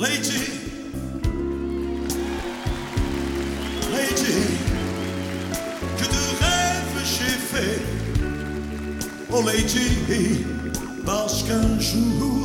Lady, Lady, que de rêves j'ai fait. Oh Lady, parce qu'un jour